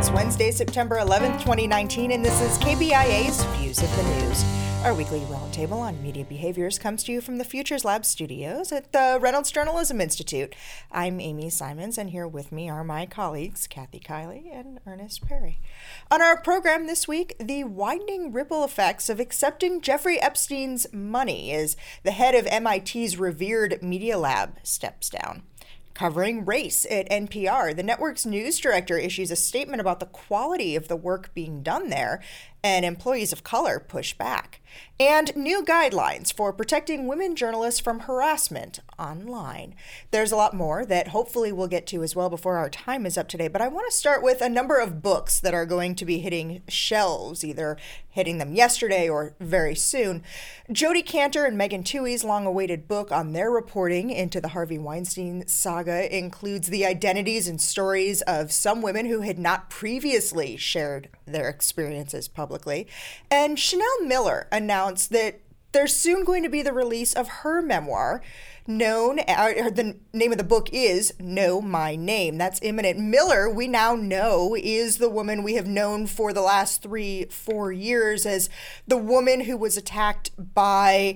It's Wednesday, September 11th, 2019, and this is KBIA's Views of the News. Our weekly roundtable on media behaviors comes to you from the Futures Lab studios at the Reynolds Journalism Institute. I'm Amy Simons, and here with me are my colleagues, Kathy Kiley and Ernest Perry. On our program this week, the widening ripple effects of accepting Jeffrey Epstein's money as the head of MIT's revered Media Lab steps down. Covering race at NPR, the network's news director issues a statement about the quality of the work being done there, and employees of color push back. And new guidelines for protecting women journalists from harassment online. There's a lot more that hopefully we'll get to as well before our time is up today, but I want to start with a number of books that are going to be hitting shelves, either hitting them yesterday or very soon. Jodi Kantor and Megan Twohey's long-awaited book on their reporting into the Harvey Weinstein saga includes the identities and stories of some women who had not previously shared their experiences publicly. And Chanel Miller announced that there's soon going to be the release of her memoir, the name of the book is Know My Name. That's imminent. Miller, we now know, is the woman we have known for the last 3-4 years as the woman who was attacked by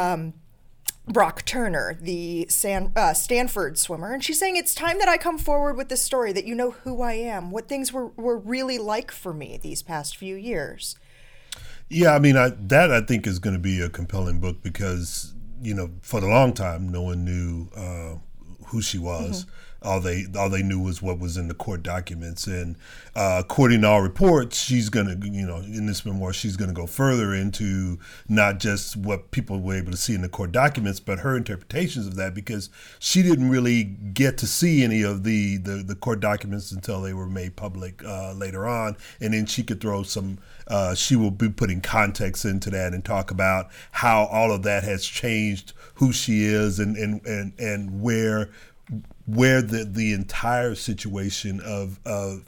Brock Turner, the Stanford swimmer. And she's saying, it's time that I come forward with this story, that you know who I am, what things were really like for me these past few years. Yeah, I mean, I think is going to be a compelling book because, you know, for the long time, no one knew who she was. Mm-hmm. All they knew was what was in the court documents. And according to all reports, she's going to, you know, in this memoir, she's going to go further into not just what people were able to see in the court documents, but her interpretations of that, because she didn't really get to see any of the court documents until they were made public later on. And then she could throw some, she will be putting context into that and talk about how all of that has changed who she is and where the entire situation of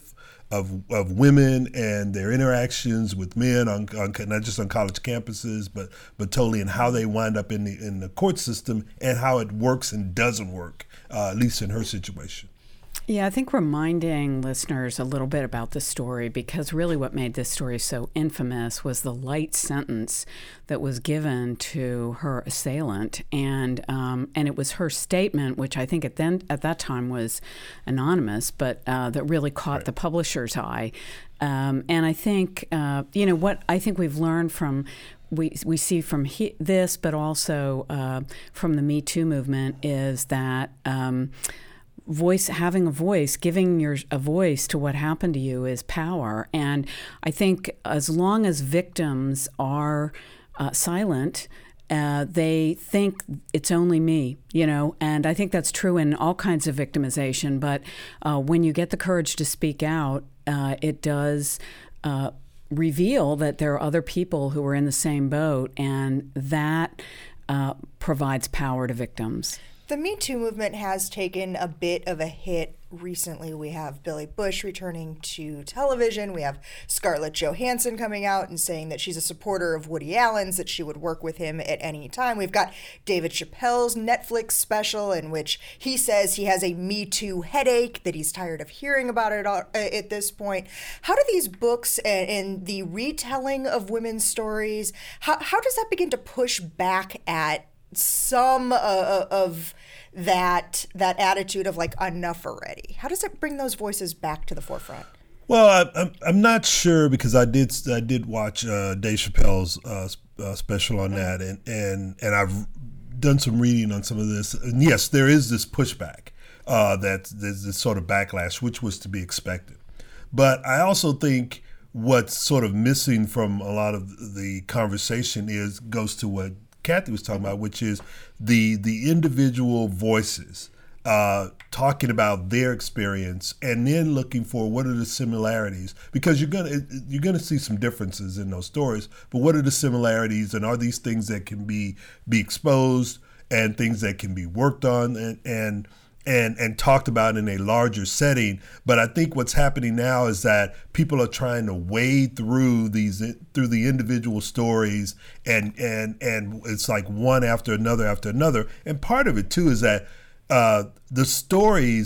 women and their interactions with men on not just on college campuses, but totally in how they wind up in the court system and how it works and doesn't work, at least in her situation. Yeah, I think reminding listeners a little bit about the story, because really what made this story so infamous was the light sentence that was given to her assailant, and it was her statement, which I think at that time was anonymous, but that really caught the publisher's eye. And I think what I think we've learned from. We see from this, but also from the Me Too movement, is that having a voice, giving a voice to what happened to you is power. And I think as long as victims are silent, they think it's only me, you know, and I think that's true in all kinds of victimization. But when you get the courage to speak out, it does reveal that there are other people who are in the same boat, and that provides power to victims. The Me Too movement has taken a bit of a hit recently. We have Billy Bush returning to television. We have Scarlett Johansson coming out and saying that she's a supporter of Woody Allen's, that she would work with him at any time. We've got David Chappelle's Netflix special in which he says he has a Me Too headache, that he's tired of hearing about it at this point. How do these books and the retelling of women's stories, how does that begin to push back at some of that attitude of like, enough already? How does it bring those voices back to the forefront? Well, I'm not sure, because I did watch Dave Chappelle's special on that, and I've done some reading on some of this. And yes, there is this pushback, that there's this sort of backlash, which was to be expected. But I also think what's sort of missing from a lot of the conversation goes to what Kathy was talking about, which is the individual voices talking about their experience, and then looking for what are the similarities, because you're gonna see some differences in those stories, but what are the similarities, and are these things that can be exposed and things that can be worked on and talked about in a larger setting. But I think what's happening now is that people are trying to wade through the individual stories, and it's like one after another. And part of it too is that the stories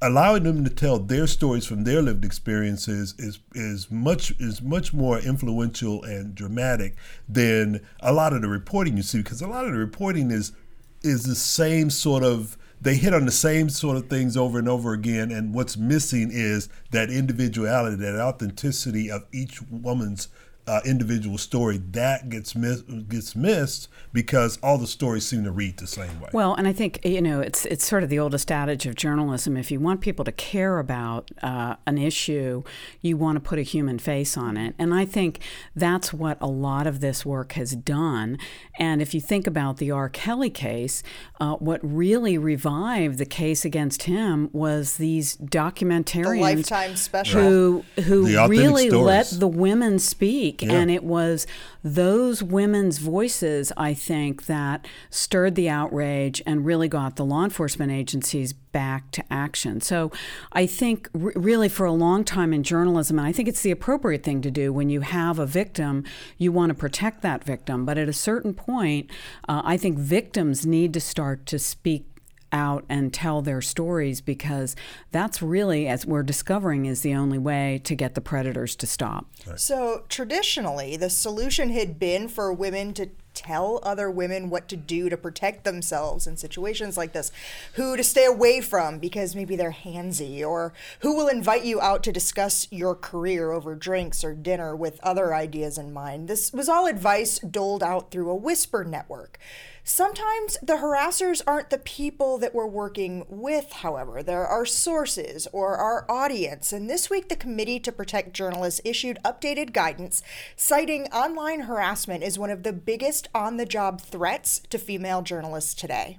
allowing them to tell their stories from their lived experiences is much more influential and dramatic than a lot of the reporting you see, because a lot of the reporting is the same sort of, they hit on the same sort of things over and over again, and what's missing is that individuality, that authenticity of each woman's individual story. That gets missed because all the stories seem to read the same way. Well, and I think, it's sort of the oldest adage of journalism. If you want people to care about an issue, you want to put a human face on it. And I think that's what a lot of this work has done. And if you think about the R. Kelly case, what really revived the case against him was these documentarians, the Lifetime special, who really stories. let the women speak. Yeah. And it was those women's voices, I think, that stirred the outrage and really got the law enforcement agencies back to action. So I think really for a long time in journalism, and I think it's the appropriate thing to do when you have a victim, you want to protect that victim. But at a certain point, I think victims need to start to speak out and tell their stories, because that's really, as we're discovering, is the only way to get the predators to stop. Right. So traditionally, the solution had been for women to tell other women what to do to protect themselves in situations like this, who to stay away from because maybe they're handsy, or who will invite you out to discuss your career over drinks or dinner with other ideas in mind. This was all advice doled out through a whisper network. Sometimes the harassers aren't the people that we're working with, however. They're our sources or our audience. And this week, the Committee to Protect Journalists issued updated guidance citing online harassment as one of the biggest on-the-job threats to female journalists today.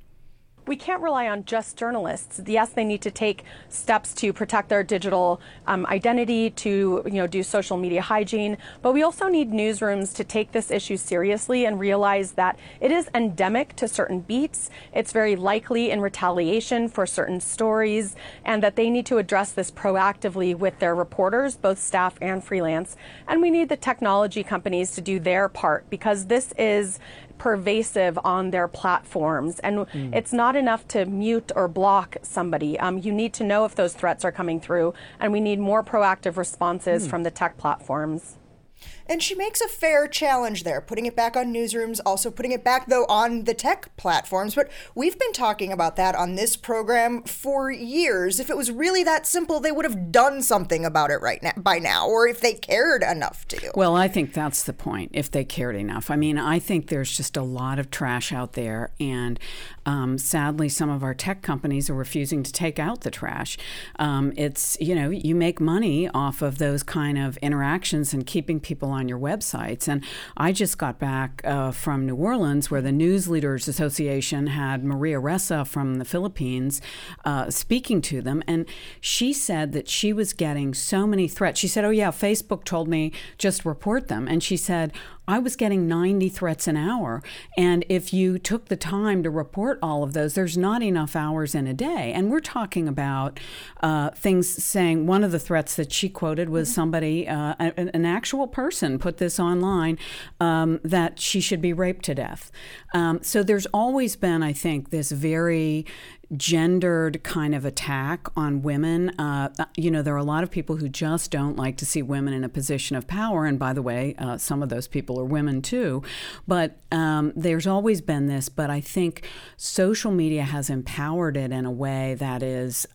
We can't rely on just journalists. Yes, they need to take steps to protect their digital identity, to do social media hygiene, but we also need newsrooms to take this issue seriously and realize that it is endemic to certain beats. It's very likely in retaliation for certain stories, and that they need to address this proactively with their reporters, both staff and freelance. And we need the technology companies to do their part, because this is pervasive on their platforms, and it's not enough to mute or block somebody. You need to know if those threats are coming through, and we need more proactive responses from the tech platforms. And she makes a fair challenge there, putting it back on newsrooms, also putting it back, though, on the tech platforms. But we've been talking about that on this program for years. If it was really that simple, they would have done something about it by now, or if they cared enough to. Well, I think that's the point, if they cared enough. I mean, I think there's just a lot of trash out there, and sadly, some of our tech companies are refusing to take out the trash. It's, you make money off of those kind of interactions and keeping people on your websites. And I just got back from New Orleans, where the News Leaders Association had Maria Ressa from the Philippines speaking to them. And she said that she was getting so many threats. She said, oh yeah, Facebook told me just report them. And she said, I was getting 90 threats an hour. And if you took the time to report all of those, there's not enough hours in a day. And we're talking about things saying, one of the threats that she quoted was somebody, an actual person put this online, that she should be raped to death. So there's always been, I think, this very gendered kind of attack on women. There are a lot of people who just don't like to see women in a position of power. And by the way, some of those people are women too. But there's always been this. But I think social media has empowered it in a way that is,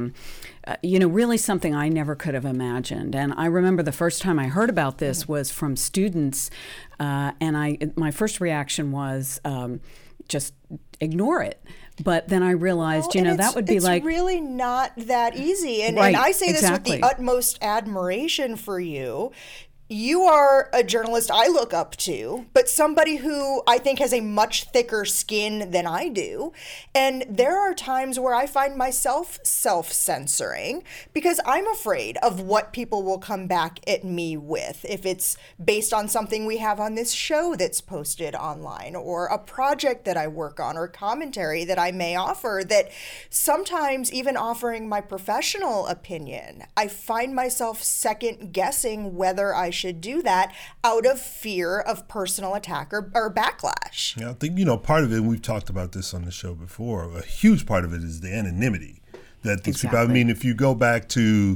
really something I never could have imagined. And I remember the first time I heard about this was from students. And my first reaction was just ignore it. But then I realized, that would be it's like... It's really not that easy. And, right, and I say exactly. this with the utmost admiration for you. You are a journalist I look up to, but somebody who I think has a much thicker skin than I do. And there are times where I find myself self-censoring because I'm afraid of what people will come back at me with, if it's based on something we have on this show that's posted online, or a project that I work on, or commentary that I may offer, that sometimes even offering my professional opinion, I find myself second guessing whether I should do that out of fear of personal attack or backlash. Yeah, I think, part of it, and we've talked about this on the show before, a huge part of it is the anonymity that these Exactly. people. I mean, if you go back to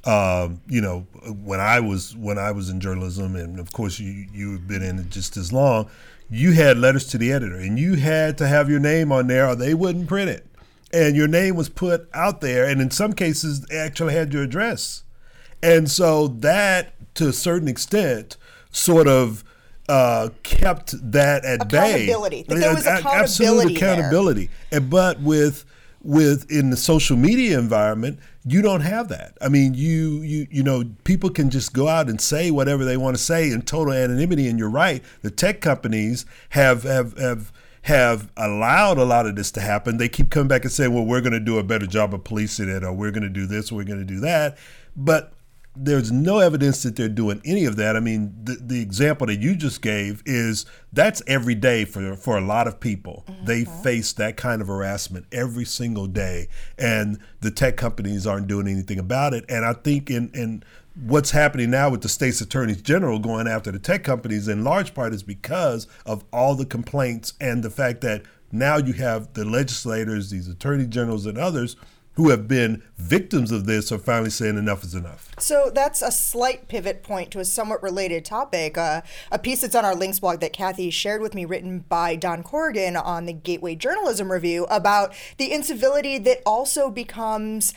when I was in journalism, and of course you've been in it just as long, you had letters to the editor, and you had to have your name on there, or they wouldn't print it. And your name was put out there, and in some cases, they actually had your address. And so that, to a certain extent, sort of kept that at bay. Accountability. But there was accountability Absolute accountability. But with in the social media environment, you don't have that. I mean, you know, people can just go out and say whatever they want to say in total anonymity. And you're right, the tech companies have allowed a lot of this to happen. They keep coming back and saying, well, we're going to do a better job of policing it, or we're going to do this, or we're going to do that. But there's no evidence that they're doing any of that. I mean, the example that you just gave is that's every day for a lot of people. Mm-hmm. They face that kind of harassment every single day, and the tech companies aren't doing anything about it. And I think in what's happening now with the state's attorneys general going after the tech companies in large part is because of all the complaints and the fact that now you have the legislators, these attorney generals and others who have been victims of this are finally saying enough is enough. So that's a slight pivot point to a somewhat related topic. A piece that's on our links blog that Kathy shared with me, written by Don Corrigan on the Gateway Journalism Review, about the incivility that also becomes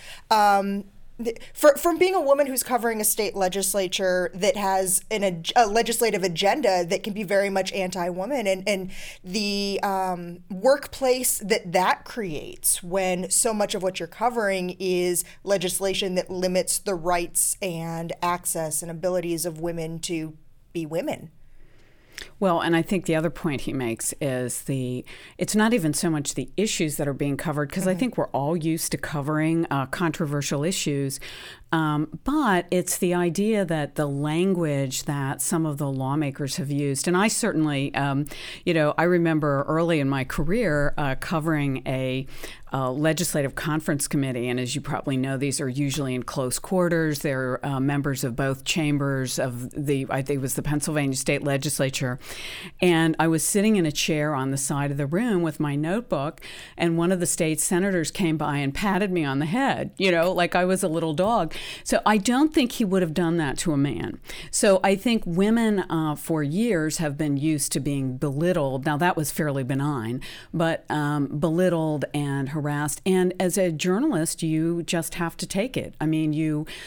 from being a woman who's covering a state legislature that has a legislative agenda that can be very much anti-woman, and the workplace that creates when so much of what you're covering is legislation that limits the rights and access and abilities of women to be women. Well, and I think the other point he makes is it's not even so much the issues that are being covered, because I think we're all used to covering controversial issues, but it's the idea that the language that some of the lawmakers have used, and I certainly, I remember early in my career covering a legislative conference committee, and as you probably know, these are usually in close quarters. They're members of both chambers of I think it was the Pennsylvania State Legislature, and I was sitting in a chair on the side of the room with my notebook, and one of the state senators came by and patted me on the head, like I was a little dog. So I don't think he would have done that to a man. So I think women for years have been used to being belittled. Now that was fairly benign, but belittled and harassed. And as a journalist, you just have to take it. I mean,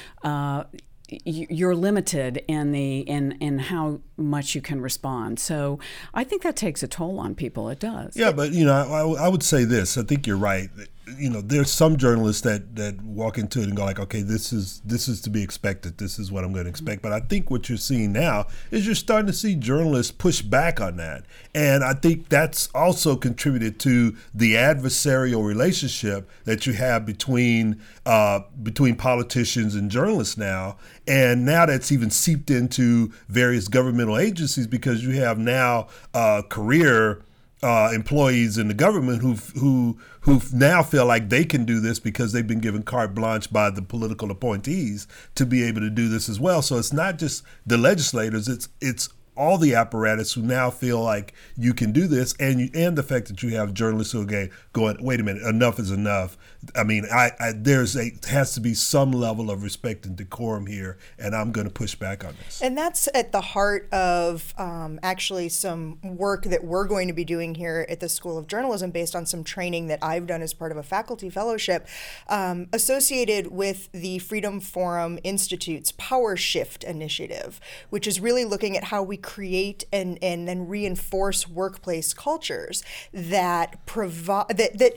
you're limited in how much you can respond. So I think that takes a toll on people. It does. Yeah, but I would say this. I think you're right. There's some journalists that walk into it and go like, okay, this is to be expected. This is what I'm going to expect. But I think what you're seeing now is you're starting to see journalists push back on that. And I think that's also contributed to the adversarial relationship that you have between politicians and journalists now. And now that's even seeped into various governmental agencies, because you have now career employees in the government who now feel like they can do this because they've been given carte blanche by the political appointees to be able to do this as well. So it's not just the legislators; it's all the apparatus who now feel like you can do this, and the fact that you have journalists who are going, wait a minute, enough is enough. I mean, has to be some level of respect and decorum here, and I'm going to push back on this. And that's at the heart of actually some work that we're going to be doing here at the School of Journalism, based on some training that I've done as part of a faculty fellowship associated with the Freedom Forum Institute's Power Shift initiative, which is really looking at how we create and then reinforce workplace cultures that provide that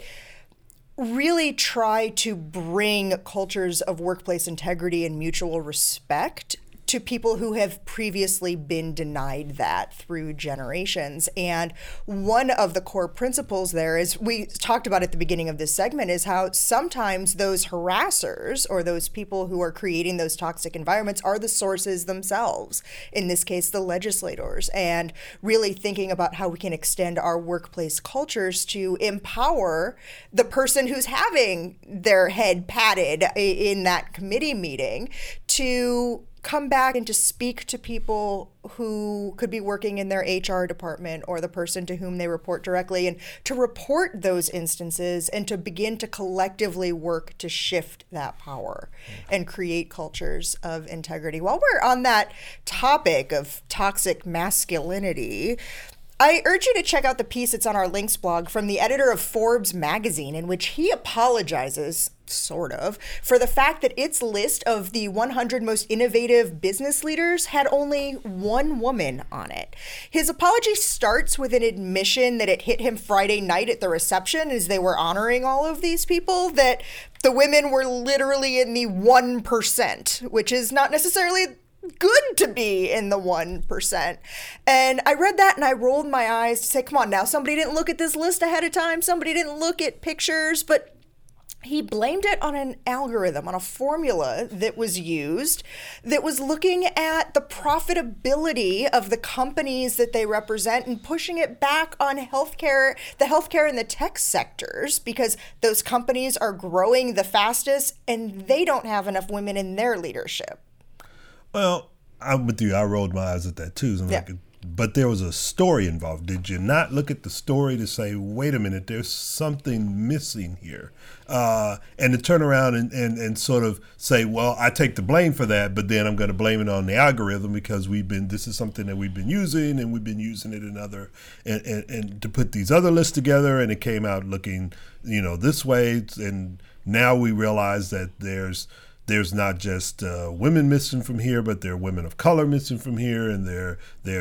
really try to bring cultures of workplace integrity and mutual respect to people who have previously been denied that through generations. And one of the core principles there, is we talked about at the beginning of this segment, is how sometimes those harassers or those people who are creating those toxic environments are the sources themselves, in this case the legislators, and really thinking about how we can extend our workplace cultures to empower the person who's having their head patted in that committee meeting to come back and to speak to people who could be working in their HR department or the person to whom they report directly, and to report those instances and to begin to collectively work to shift that power and create cultures of integrity. While we're on that topic of toxic masculinity, I urge you to check out the piece that's on our links blog from the editor of Forbes magazine, in which he apologizes, sort of, for the fact that its list of the 100 most innovative business leaders had only one woman on it. His apology starts with an admission that it hit him Friday night at the reception as they were honoring all of these people, that the women were literally in the 1%, which is not necessarily good to be in the 1%. And I read that and I rolled my eyes to say, come on now, somebody didn't look at this list ahead of time. Somebody didn't look at pictures, but he blamed it on an algorithm, on a formula that was used that was looking at the profitability of the companies that they represent and pushing it back on the healthcare and the tech sectors, because those companies are growing the fastest and they don't have enough women in their leadership. Well, I'm with you. I rolled my eyes at that too. So but there was a story involved. Did you not look at the story to say, wait a minute, there's something missing here? And to turn around and sort of say, well, I take the blame for that, but then I'm going to blame it on the algorithm because this is something that we've been using and we've been using it in other, and to put these other lists together, and it came out looking, this way. And now we realize that there's not just women missing from here, but there are women of color missing from here, and there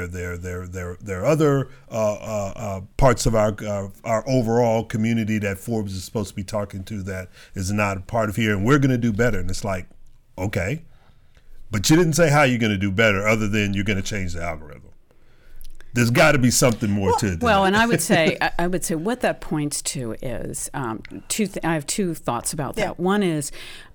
are other parts of our overall community that Forbes is supposed to be talking to that is not a part of here, and we're going to do better. And it's like, okay, but you didn't say how you're going to do better, other than you're going to change the algorithm. There's got to be something more to it. Well, and I would say what that points to is I have two thoughts about that. Yeah. One is,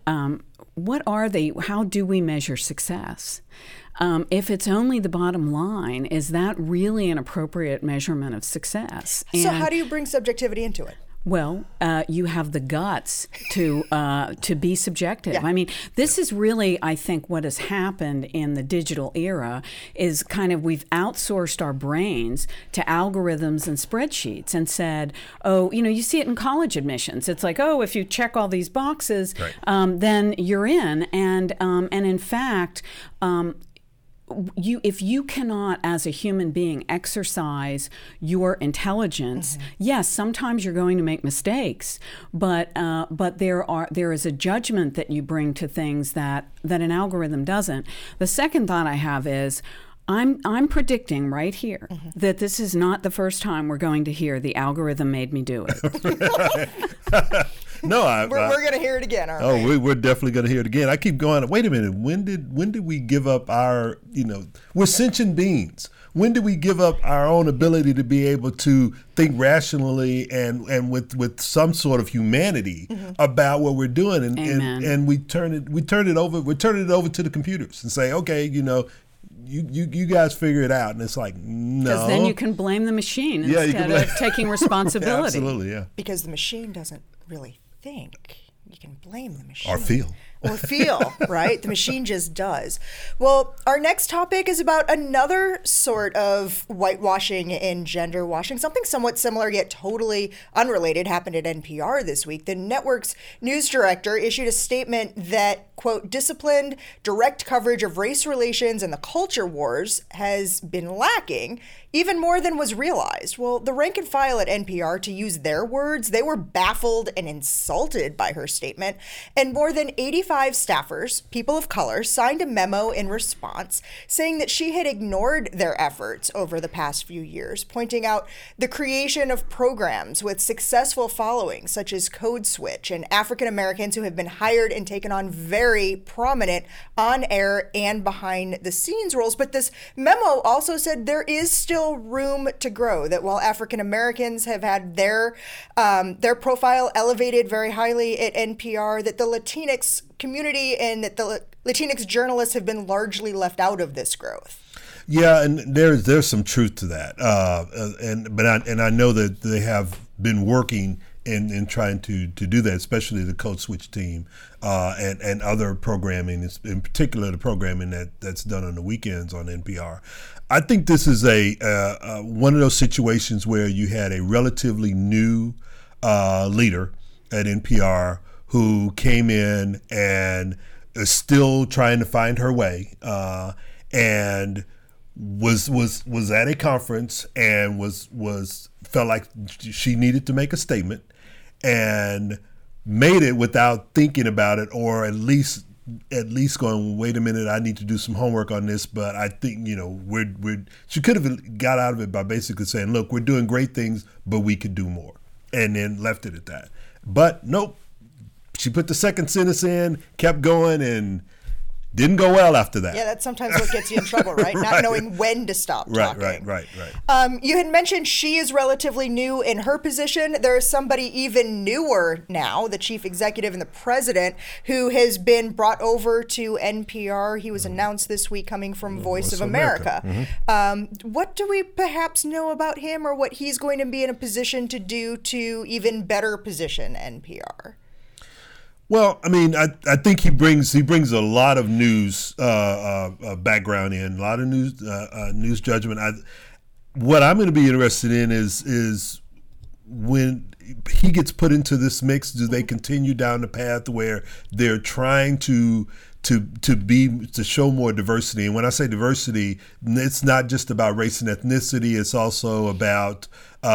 how do we measure success? If it's only the bottom line, is that really an appropriate measurement of success? So how do you bring subjectivity into it? Well, you have the guts to be subjective. Yeah. I mean, this is really, I think, what has happened in the digital era is kind of we've outsourced our brains to algorithms and spreadsheets and said, oh, you see it in college admissions. It's like, oh, if you check all these boxes, right, then you're in. And in fact, if you cannot, as a human being, exercise your intelligence, mm-hmm, yes, sometimes you're going to make mistakes, but there is a judgment that you bring to things that an algorithm doesn't. The second thought I have is, I'm predicting right here, mm-hmm, that this is not the first time we're going to hear the algorithm made me do it. No, we're going to hear it again, aren't we? We're definitely going to hear it again. I keep going, wait a minute, when did we give up our, we're sentient beings. When did we give up our own ability to be able to think rationally and with some sort of humanity, mm-hmm, about what we're doing? And we turn it over to the computers and say, okay, you guys figure it out. And it's like, no. Because then you can blame the machine instead of taking responsibility. Yeah, absolutely, yeah. Because the machine doesn't really think. You can blame the machine. Or feel. Or feel, right? The machine just does. Well, our next topic is about another sort of whitewashing and gender washing. Something somewhat similar yet totally unrelated happened at NPR this week. The network's news director issued a statement that, quote, disciplined, direct coverage of race relations and the culture wars has been lacking, even more than was realized. Well, the rank and file at NPR, to use their words, they were baffled and insulted by her statement, and more than 85 staffers, people of color, signed a memo in response saying that she had ignored their efforts over the past few years, pointing out the creation of programs with successful followings such as Code Switch and African Americans who have been hired and taken on very prominent on-air and behind-the-scenes roles. But this memo also said there is still room to grow, that while African Americans have had their profile elevated very highly at NPR, that the Latinx community and that the Latinx journalists have been largely left out of this growth. Yeah, and there's some truth to that, and I know that they have been working in trying to do that, especially the Code Switch team and other programming, in particular the programming that's done on the weekends on NPR. I think this is a one of those situations where you had a relatively new leader at NPR who came in and is still trying to find her way, and was at a conference and felt like she needed to make a statement, and made it without thinking about it, or at least going, wait a minute, I need to do some homework on this. But I think she could have got out of it by basically saying, look, we're doing great things, but we could do more, and then left it at that. But nope, she put the second sentence in, kept going, and didn't go well after that. Yeah, that's sometimes what gets you in trouble, right? Not knowing when to stop talking. Right. You had mentioned she is relatively new in her position. There is somebody even newer now, the chief executive and the president, who has been brought over to NPR. He was announced this week, coming from Voice of America. Mm-hmm. What do we perhaps know about him, or what he's going to be in a position to do to even better position NPR? Well, I mean, I think he brings a lot of news background in, a lot of news judgment. What I'm going to be interested in is when he gets put into this mix, do they continue down the path where they're trying to show more diversity? And when I say diversity, it's not just about race and ethnicity. It's also about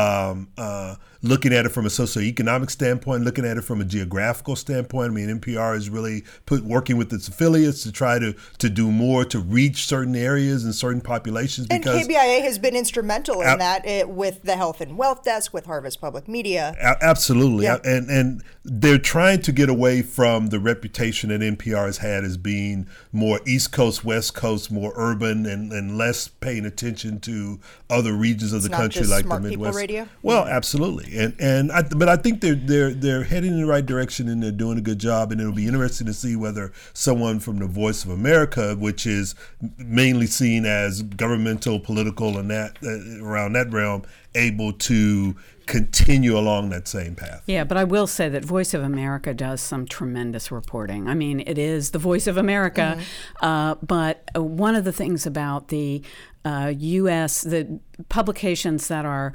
looking at it from a socioeconomic standpoint, looking at it from a geographical standpoint. I mean, NPR is really working with its affiliates to try to do more to reach certain areas and certain populations. Because, and KBIA has been instrumental in that with the Health and Wealth Desk, with Harvest Public Media. Absolutely. Yeah. And they're trying to get away from the reputation that NPR has had as being more East Coast, West Coast, more urban, and less paying attention to other regions of the country like the Midwest. People radio? Well, absolutely. But I think they're heading in the right direction, and they're doing a good job. And it'll be interesting to see whether someone from the Voice of America, which is mainly seen as governmental, political, and that around that realm, able to continue along that same path. Yeah, but I will say that Voice of America does some tremendous reporting. I mean, it is the Voice of America, but one of the things about the U.S., the publications that are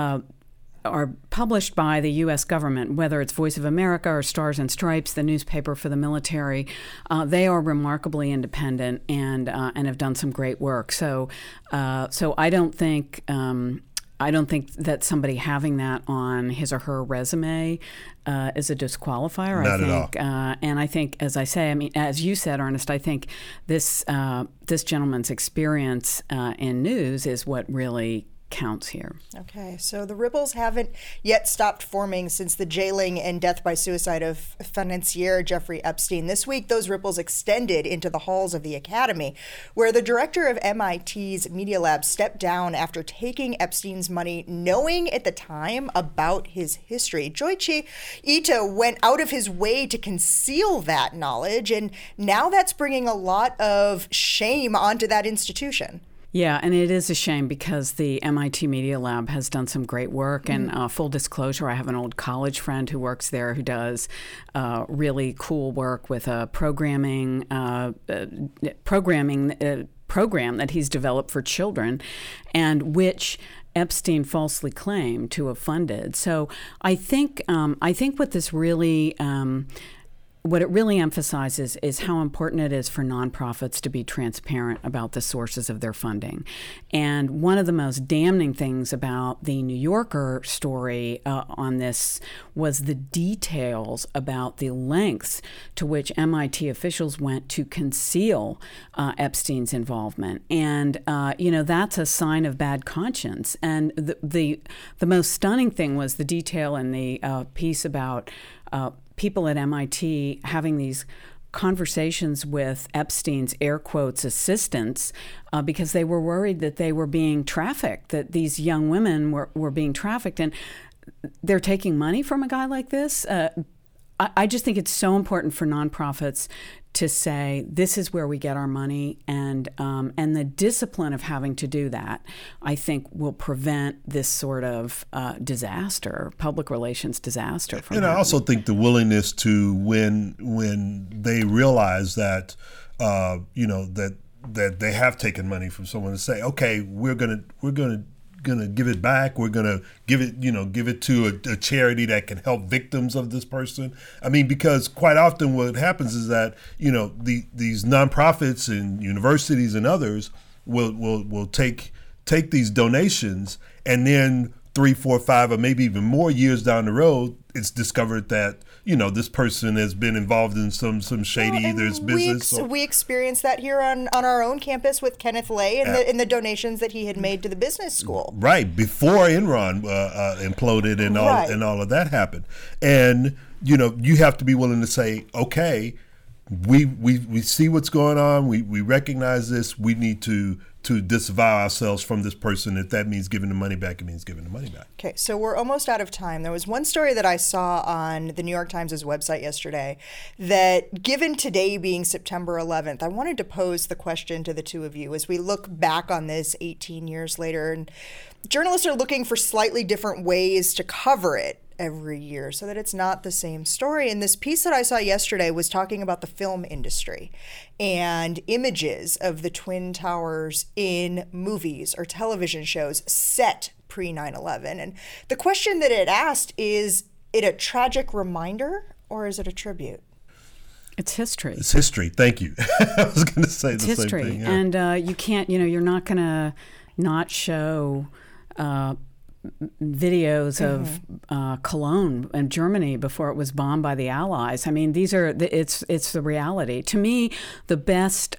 published by the U.S. government, whether it's Voice of America or Stars and Stripes, the newspaper for the military, they are remarkably independent and have done some great work. So I don't think that somebody having that on his or her resume is a disqualifier. Not at all. And I think, as I say, I mean, as you said, Ernest, I think this gentleman's experience in news is what really counts here. Okay, so the ripples haven't yet stopped forming since the jailing and death by suicide of financier Jeffrey Epstein. This week, those ripples extended into the halls of the Academy, where the director of MIT's Media Lab stepped down after taking Epstein's money, knowing at the time about his history. Joichi Ito went out of his way to conceal that knowledge, and now that's bringing a lot of shame onto that institution. Yeah, and it is a shame because the MIT Media Lab has done some great work. And full disclosure, I have an old college friend who works there who does really cool work with a programming program that he's developed for children, and which Epstein falsely claimed to have funded. So I think what this really what it really emphasizes is how important it is for nonprofits to be transparent about the sources of their funding. And one of the most damning things about the New Yorker story on this was the details about the lengths to which MIT officials went to conceal Epstein's involvement. And, that's a sign of bad conscience. And the most stunning thing was the detail in the piece about people at MIT having these conversations with Epstein's air quotes assistants because they were worried that they were being trafficked, that these young women were being trafficked. And they're taking money from a guy like this. I just think it's so important for nonprofits to say this is where we get our money, and the discipline of having to do that, I think, will prevent this sort of disaster, public relations disaster. From and happening. I also think the willingness to when they realize that that they have taken money from someone, to say, okay, we're gonna give it back. We're gonna give it to a charity that can help victims of this person. I mean, because quite often what happens is that these nonprofits and universities and others will take these donations, and then 3, 4, 5, or maybe even more years down the road, it's discovered that this person has been involved in some shady business. We experienced that here on our own campus with Kenneth Lay and the donations that he had made to the business school. Right, before Enron imploded and all of that happened. And you have to be willing to say, okay, we see what's going on. We recognize this. We need to disavow ourselves from this person. If that means giving the money back, it means giving the money back. Okay, so we're almost out of time. There was one story that I saw on the New York Times' website yesterday that, given today being September 11th, I wanted to pose the question to the two of you as we look back on this 18 years later. And journalists are looking for slightly different ways to cover it every year so that it's not the same story. And this piece that I saw yesterday was talking about the film industry and images of the Twin Towers in movies or television shows set pre 9/11. And the question that it asked, is it a tragic reminder or is it a tribute? It's history. It's history. Thank you. I was going to say the same thing. Yeah. And you can't, you're not going to not show videos of Cologne and Germany before it was bombed by the Allies. I mean, it's the reality. To me, the best,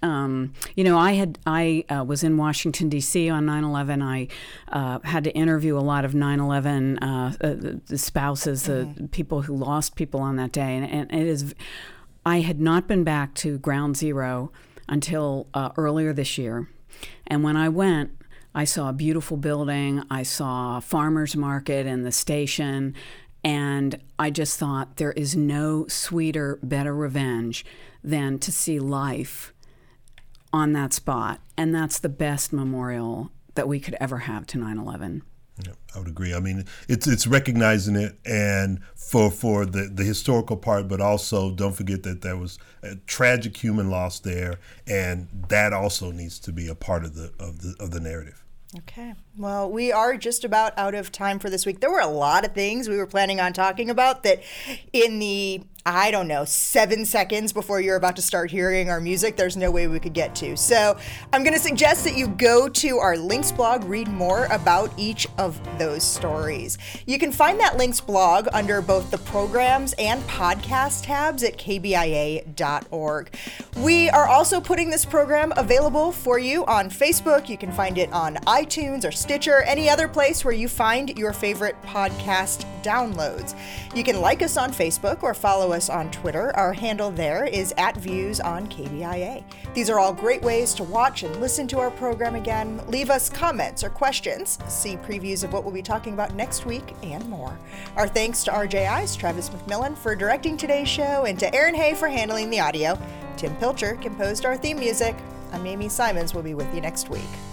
I was in Washington, D.C. on 9/11. I had to interview a lot of 9/11 the spouses, the people who lost people on that day. And it is, I had not been back to Ground Zero until earlier this year. And when I went, I saw a beautiful building. I saw a farmer's market and the station. And I just thought there is no sweeter, better revenge than to see life on that spot. And that's the best memorial that we could ever have to 9/11. Yeah, I would agree. I mean, it's recognizing it, and for the historical part, but also don't forget that there was a tragic human loss there, and that also needs to be a part of the narrative. Okay. Well, we are just about out of time for this week. There were a lot of things we were planning on talking about that in the, 7 seconds before you're about to start hearing our music, there's no way we could get to. So I'm going to suggest that you go to our Links blog, read more about each of those stories. You can find that Links blog under both the programs and podcast tabs at kbia.org. We are also putting this program available for you on Facebook. You can find it on iTunes or Stitcher, any other place where you find your favorite podcast downloads. You can like us on Facebook or follow us on Twitter. Our handle there is @ViewsOnKBIA. These are all great ways to watch and listen to our program again. Leave us comments or questions, see previews of what we'll be talking about next week, and more. Our thanks to RJI's Travis McMillan for directing today's show, and to Aaron Hay for handling the audio. Tim Pilcher composed our theme music. I'm Amy Simons. We'll be with you next week.